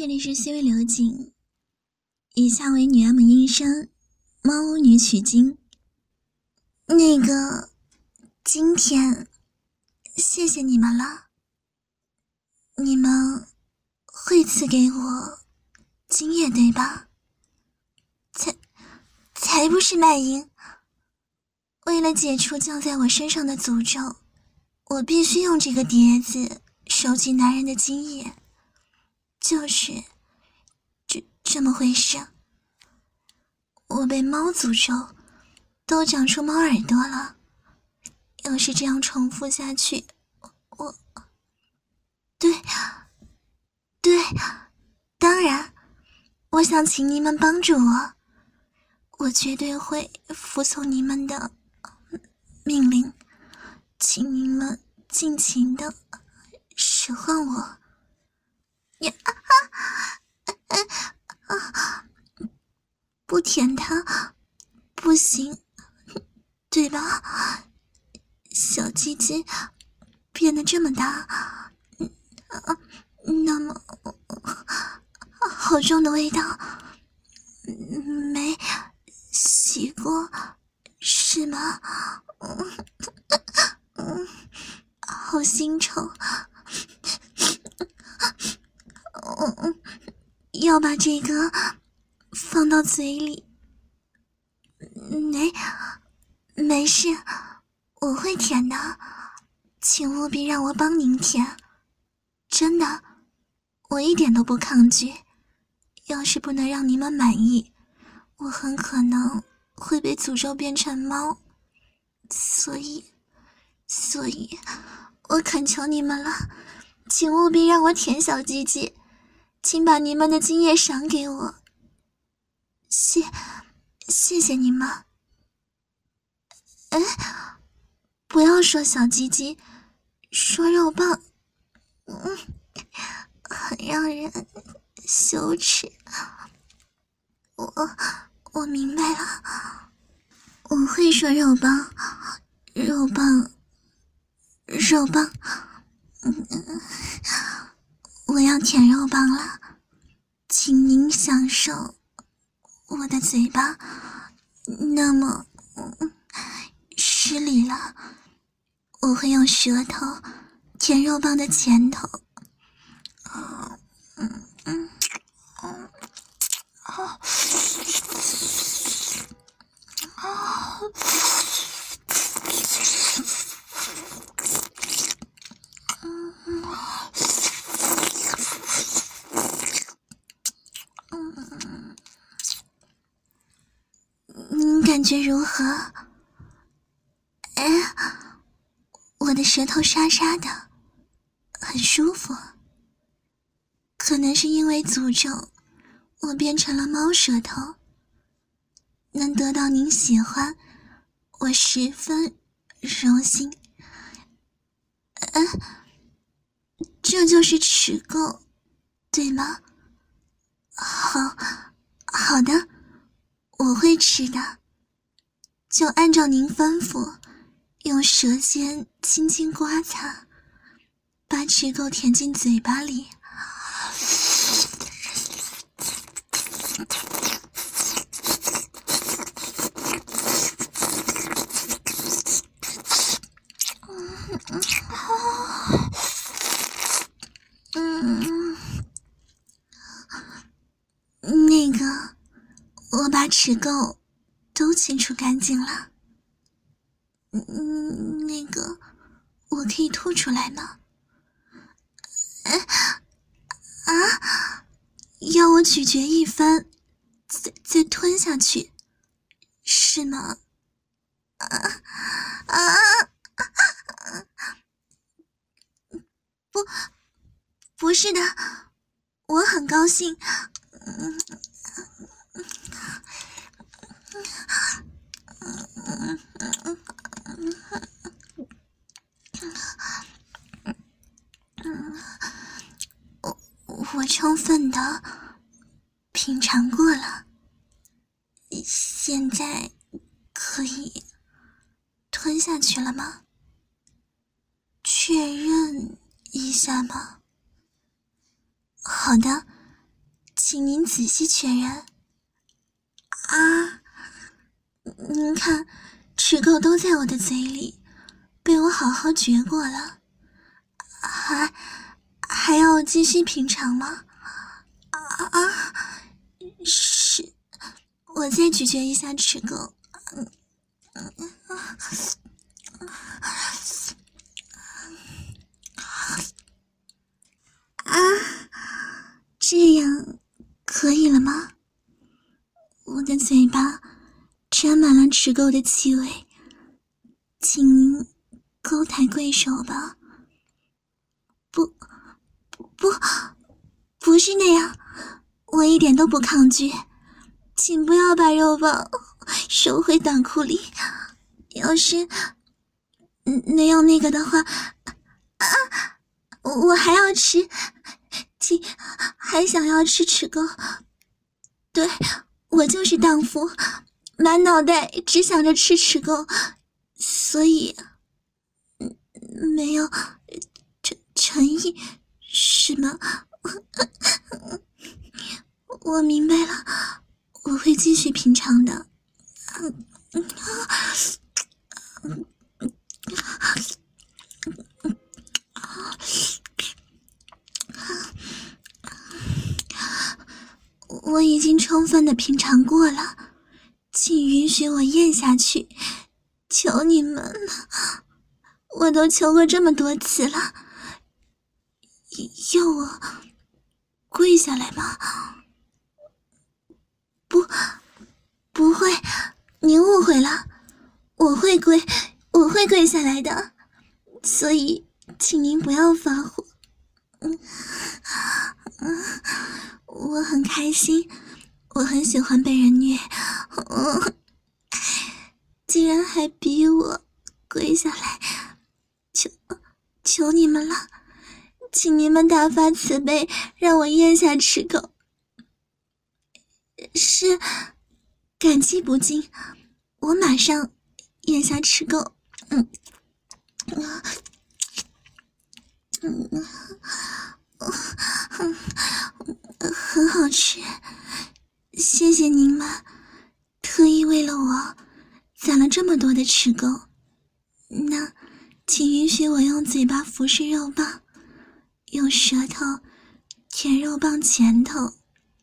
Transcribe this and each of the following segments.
这里是西微流景，以下为女 M 音声，猫巫女取经。今天谢谢你们了，你们会赐给我精液对吧？才不是卖淫。为了解除降在我身上的诅咒，我必须用这个碟子收集男人的精液，就是这么回事。我被猫诅咒，都长出猫耳朵了。要是这样重复下去，对，当然，我想请你们帮助我，我绝对会服从你们的命令，请你们尽情的使唤我。不舔它不行，对吧？小鸡鸡变得这么大，那么好重的味道，没洗过是吗？好腥臭，要把这个放到嘴里。没事，我会舔的，请务必让我帮您舔。真的，我一点都不抗拒。要是不能让你们满意，我很可能会被诅咒变成猫。所以我恳求你们了，请务必让我舔小鸡鸡，请把你们的精液赏给我。谢谢你们。不要说小鸡鸡，说肉棒，很让人羞耻。我明白了，我会说肉棒，我要舔肉棒了，请您享受我的嘴巴。那么失礼了，我会用舌头舔肉棒的前头。您感觉如何？我的舌头沙沙的，很舒服。可能是因为诅咒，我变成了猫舌头。能得到您喜欢，我十分荣幸。这就是齿垢，对吗？好的，我会吃的。就按照您吩咐，用舌尖轻轻刮擦，把齿垢舔进嘴巴里。我把齿垢都清除干净了。我可以吐出来吗？要我咀嚼一番，再吞下去，是吗？不是的，我很高兴。我充分的品尝过了，现在可以吞下去了吗？确认一下吗？好的， 请您仔细确认。啊，您看，齿垢都在我的嘴里，被我好好嚼过了，还要继续品尝吗？是，我再咀嚼一下齿垢。这样可以了吗？我的嘴巴沾满了齿垢的气味，请您高抬贵手吧。不是那样，我一点都不抗拒，请不要把肉棒收回短裤里，要是那样那个的话，我还要吃，还想要吃齿垢。对，我就是荡妇，满脑袋只想着吃齿垢，所以没有诚意是吗？我明白了，我会继续品尝的。我已经充分的品尝过了，请允许我咽下去，求你们了，我都求过这么多次了，要我跪下来吗？不会，您误会了，我会跪下来的，所以请您不要发火。我很开心，我很喜欢被人虐，竟然还逼我跪下来，求你们了，请你们大发慈悲，让我咽下齿垢。是，感激不尽，我马上咽下齿垢。很好吃，谢谢您们，特意为了我攒了这么多的齿垢。那请允许我用嘴巴服侍肉棒，用舌头舔肉棒前头，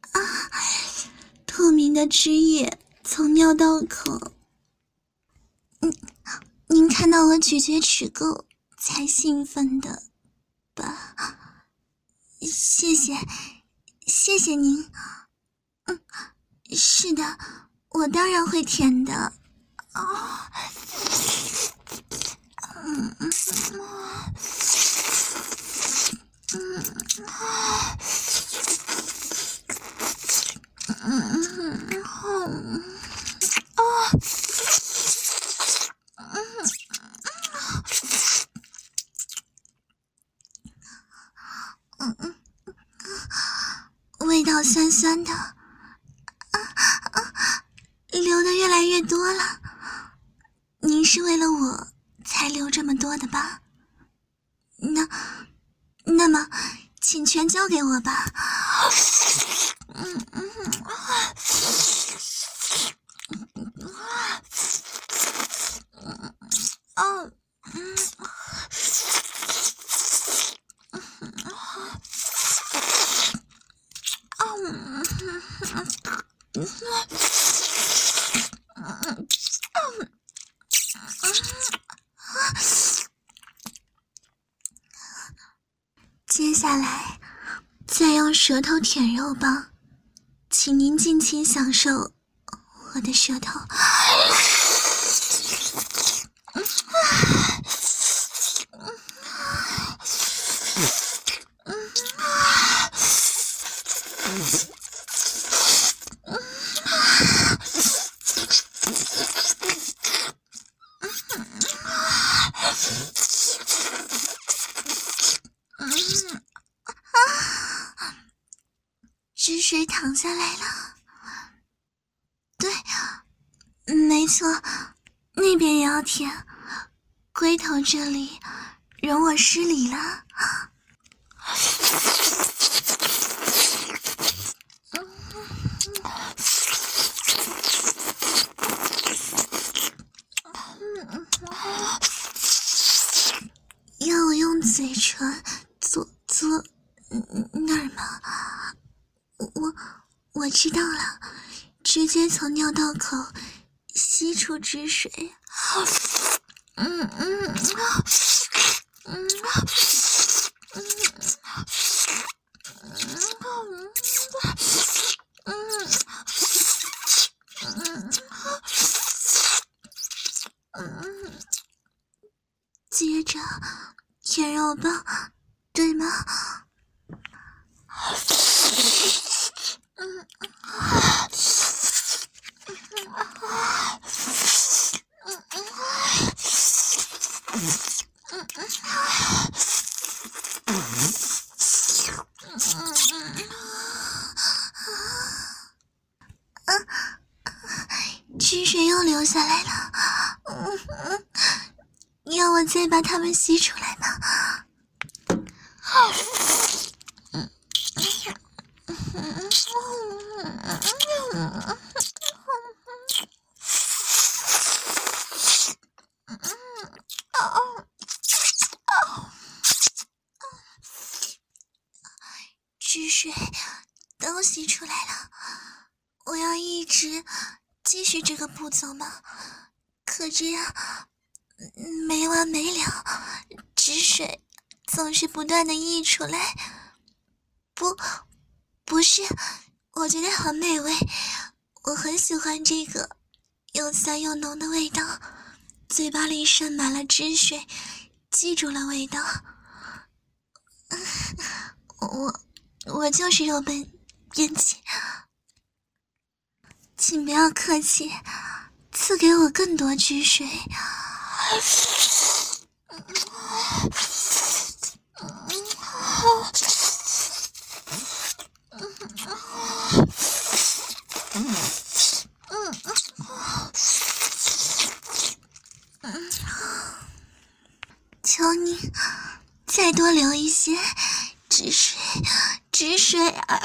透明的汁液从尿道口。您看到我咀嚼齿垢才兴奋的吧？谢谢您。是的，我当然会舔的。味道酸酸的，流的越来越多了。您是为了我才流这么多的吧？那么，请全交给我吧。接下来再用舌头舔肉棒，请您尽情享受我的舌头。汁水淌下来了，对，没错，那边也要舔，龟头这里容我失礼了。 我知道了，直接从尿道口吸出汁水。接着舔肉棒，对吗？汁水又流下来了，要我再把它们吸出来吗？汁水都吸出来了，我要一直继续这个步骤吗？可这样没完没了，汁水总是不断的溢出来。不是，我觉得好美味，我很喜欢这个又酸又浓的味道，嘴巴里渗满了汁水，记住了味道。我就是肉笨编辑，请不要客气，赐给我更多汁水。求你再多留一些汁水，汁水。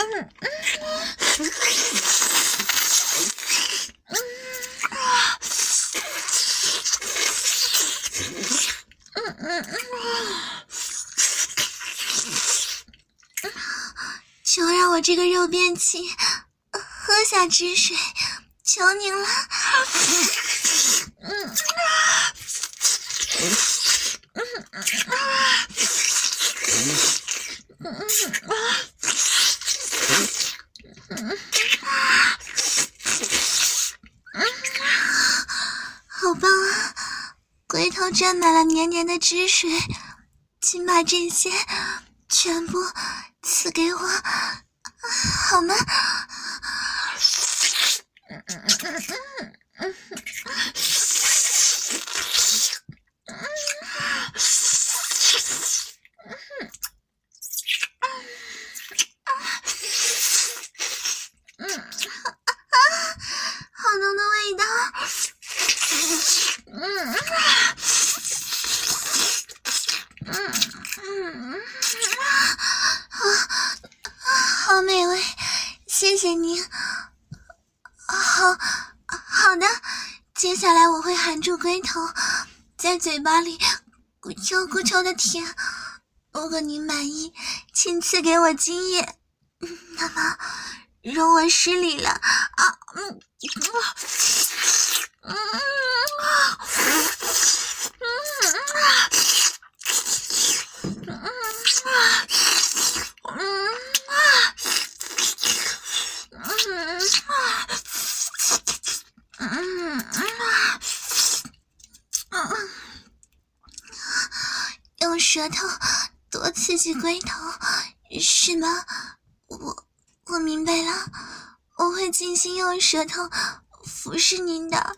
求让我这个肉便器喝下汁水，求您了。好棒啊！龟头沾满了黏黏的汁水，请把这些全部赐给我，好吗？好浓的味道。好美味，谢谢您。好的，接下来我会含住龟头，在嘴巴里咕啾咕啾的舔。如果您满意，请赐给我精液。那么，容我失礼了啊！用舌头多刺激龟头，是吗？我明白了，我会尽心用舌头服侍您的。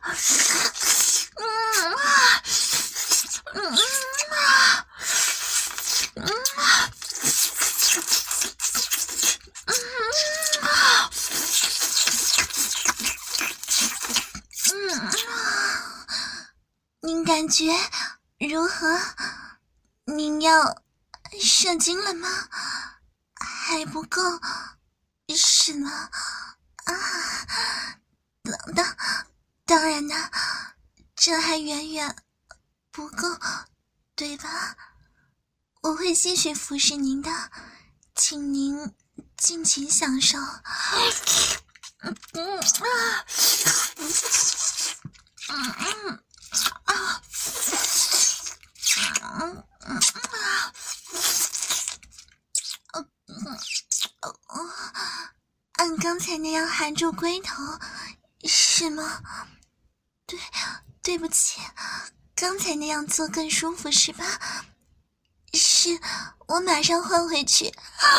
您感觉如何？您要射精了吗？还不够，是吗？当然呢，这还远远不够，对吧？我会继续服侍您的，请您尽情享受。 按刚才那样含住龟头，是吗？对不起，刚才那样做更舒服是吧？是，我马上换回去。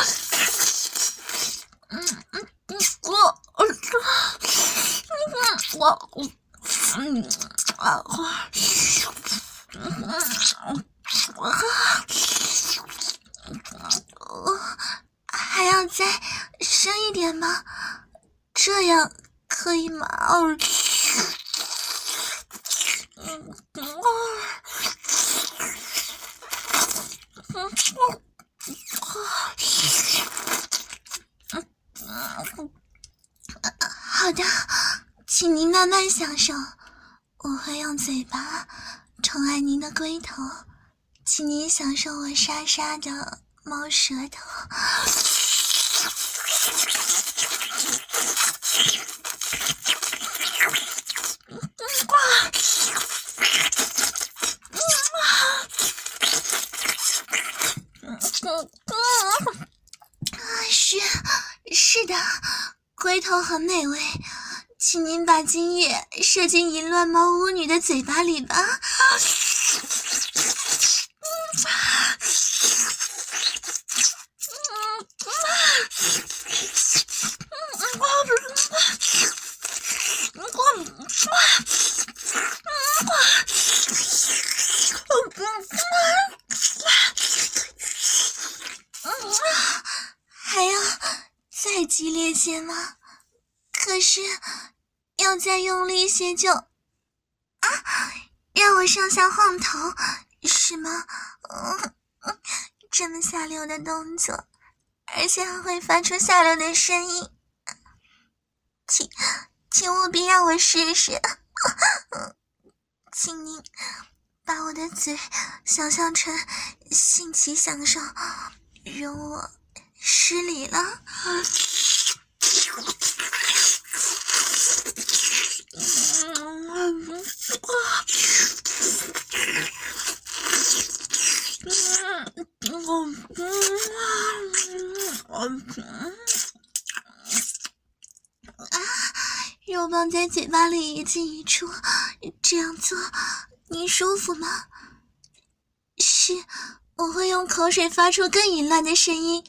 还要再深一点吗？这样可以吗？好的，请您慢慢享受，我会用嘴巴宠爱您的龟头，请您享受我沙沙的猫舌头。是的，龟头很美味，请您把精液射进淫乱猫巫女的嘴巴里吧。还要再激烈些吗？可是要再用力些就让我上下晃头是吗？这么下流的动作，而且还会发出下流的声音，请务必让我试试。请您把我的嘴想象成性起享受，容我失礼了。肉棒在嘴巴里一进一出，这样做你舒服吗？是，我会用口水发出更淫乱的声音。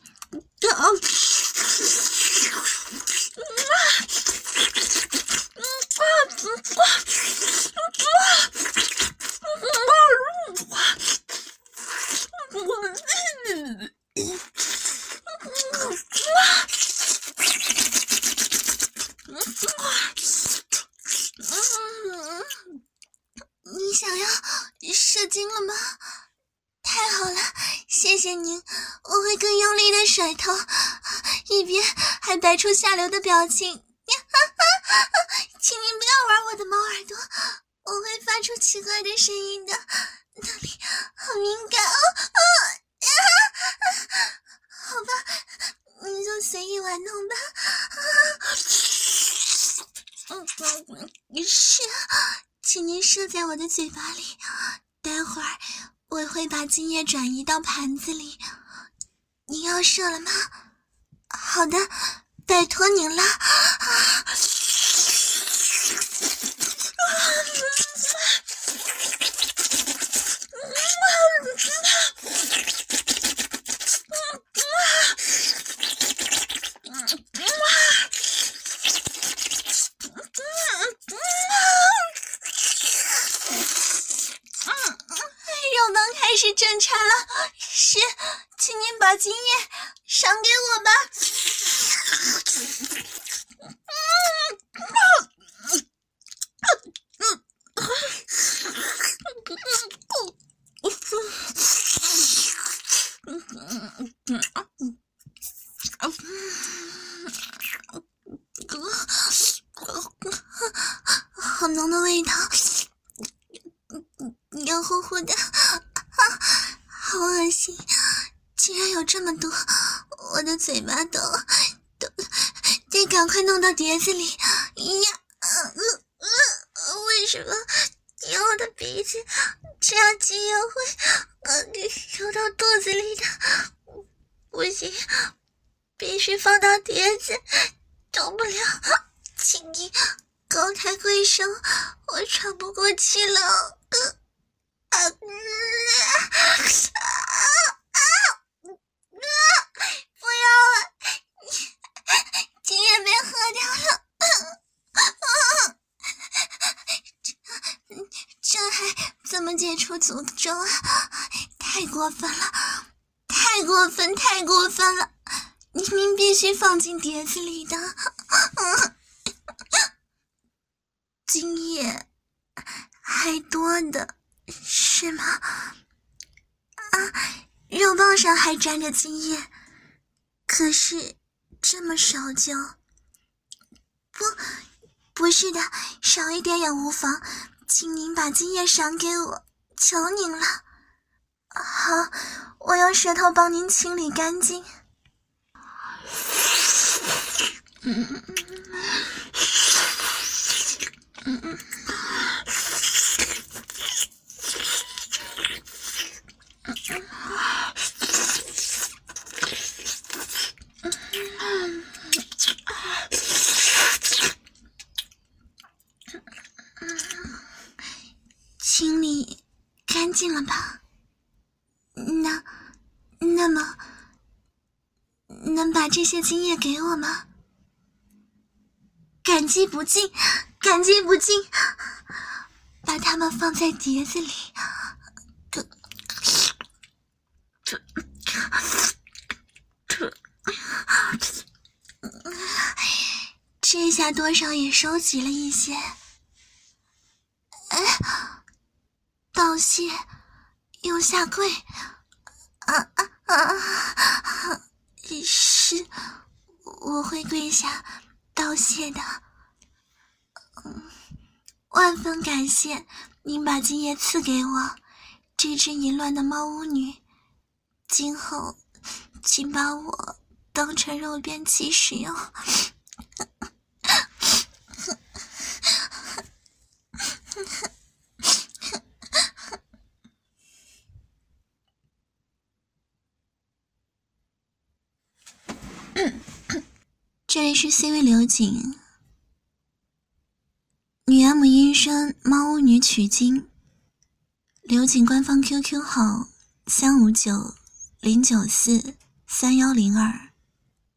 你想要射精了吗？太好了，谢谢您，我会更用力的甩头，一边还摆出下流的表情。请您不要玩我的猫耳朵，我会发出奇怪的声音的，那里好敏感好吧，你就随意玩弄吧。是，请您射在我的嘴巴里，待会儿我会把精液转移到盘子里。您要射了吗？好的，拜托您了。肉棒开始震颤了，是，请您把精液赏给我吧。好浓的味道，黏糊糊的，好恶心！竟然有这么多，我的嘴巴都得赶快弄到碟子里呀！为什么用我的鼻子，这样精液会流到肚子里的？不行，必须放到碟子，动不了。请你高抬贵手，我喘不过气了。不要了，精液被喝掉了。这还怎么解除诅咒啊？太过分了，太过分，太过分了！明明必须放进碟子里的。精液还多的是吗？肉棒上还沾着精液，可是这么少就……不是的，少一点也无妨，请您把精液赏给我，求您了。好，我用舌头帮您清理干净。清理干净了吧？那么能把这些精液给我吗？感激不尽，感激不尽。把它们放在碟子里。这下多少也收集了一些。道谢，用下跪。是，我会跪下道谢的。万分感谢您把精液赐给我，这只淫乱的猫巫女。今后，请把我当成肉便器使用。这里是 CV 刘瑾，女 M 音声猫巫女取经，刘瑾官方 QQ 号35909431102。